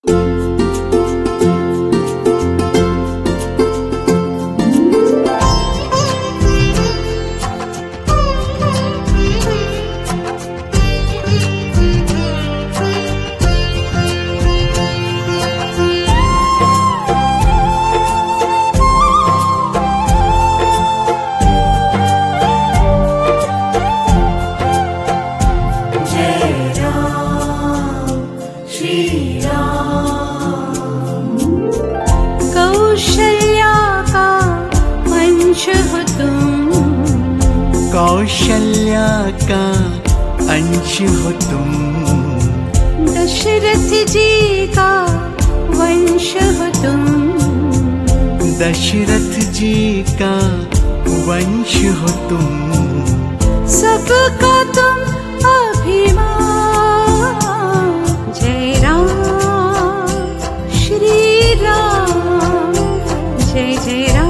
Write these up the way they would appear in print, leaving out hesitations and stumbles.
कौशल्या का अंश हो तुम, दशरथ जी का वंश हो तुम, दशरथ जी का वंश हो तुम, सबका तुम अभिमान। जय राम श्री राम, जय जय राम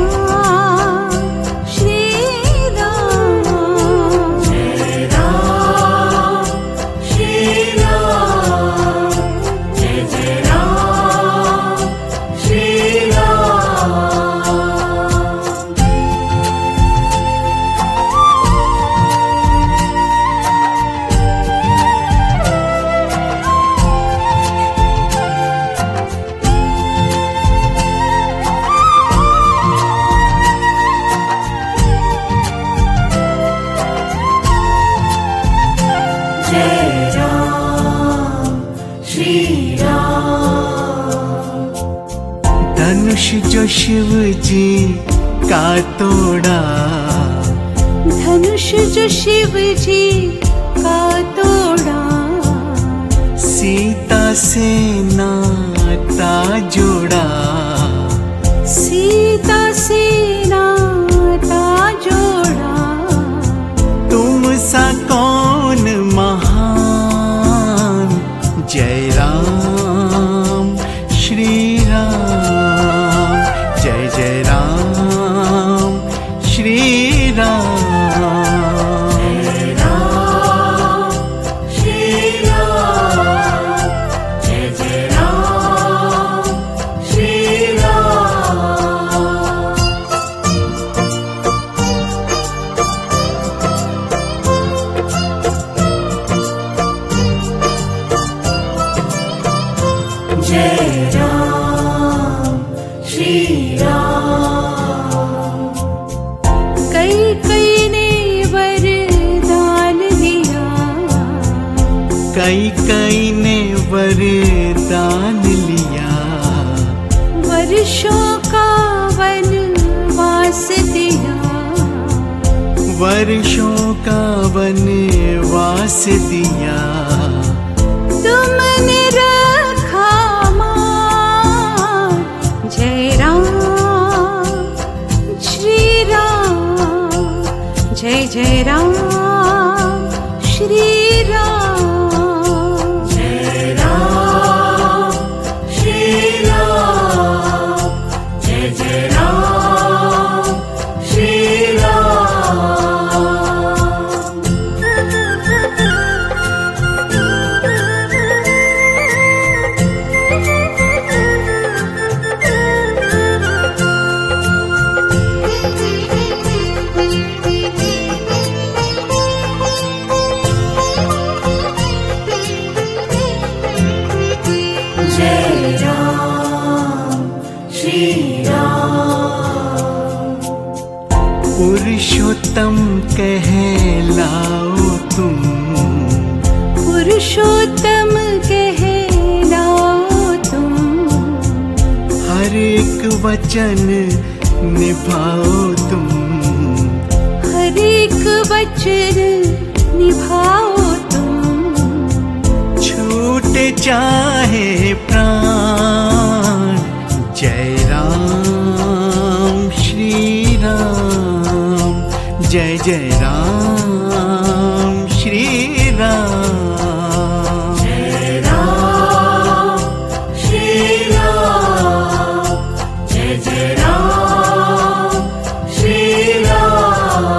धनुष जो शिव जी का तोड़ा, धनुष जो शिव जी का तोड़ा, सीता से नाता जोड़ा, सीता से नाता जोड़ा, तुम सा कौन महान। जय राम श्री राम, जय जय राम श्री राम, जय राम श्री राम, जय जय राम श्री राम। जय राम श्री राम। कई कई ने वरदान लिया, कई कई ने वरदान लिया, वर्षों का वनवास दिया, वर्षों का वनवास दिया, तुमने रखा मान। जय राम श्री राम, जय जय राम श्री राम, जय राम श्री राम, जय जय राम श्री राम। जय राम श्री राम। पुरुषोत्तम कहलाओ तुम, पुरुषोत्तम कहलाओ तुम, हर एक वचन निभाओ तुम, हर एक वचन निभाओ तुम, छूटे चाहे प्राण। जय राम श्री राम, जय जय राम श्री राम, जय राम श्री राम, जय जय राम श्री राम।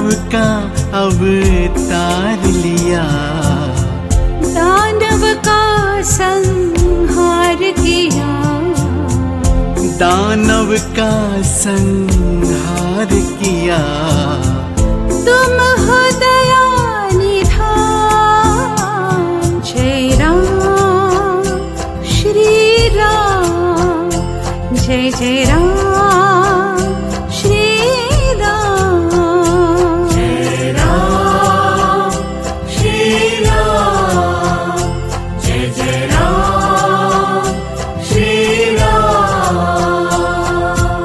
का अवतार लिया, दानव का संहार किया, दानव का संहार किया। तुम हो दया निधान, जय राम श्री राम, जय जय राम श्री राम, जय राम श्री राम, जय जय राम श्री राम।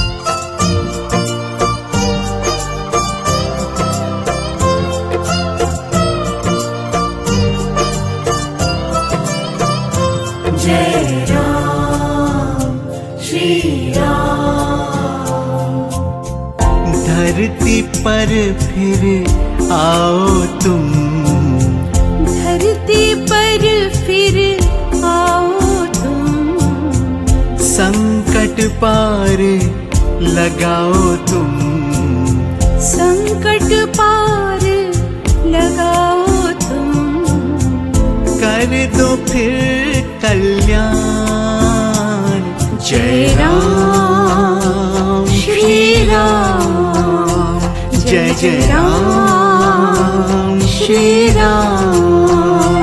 जय राम श्री राम। धरती पर फिर आओ तुम, धरती पर फिर आओ तुम, संकट पार लगाओ तुम, संकट पार लगाओ तुम, कर दो फिर कल्याण। जय राम श्री राम, जय जय राम श्री राम।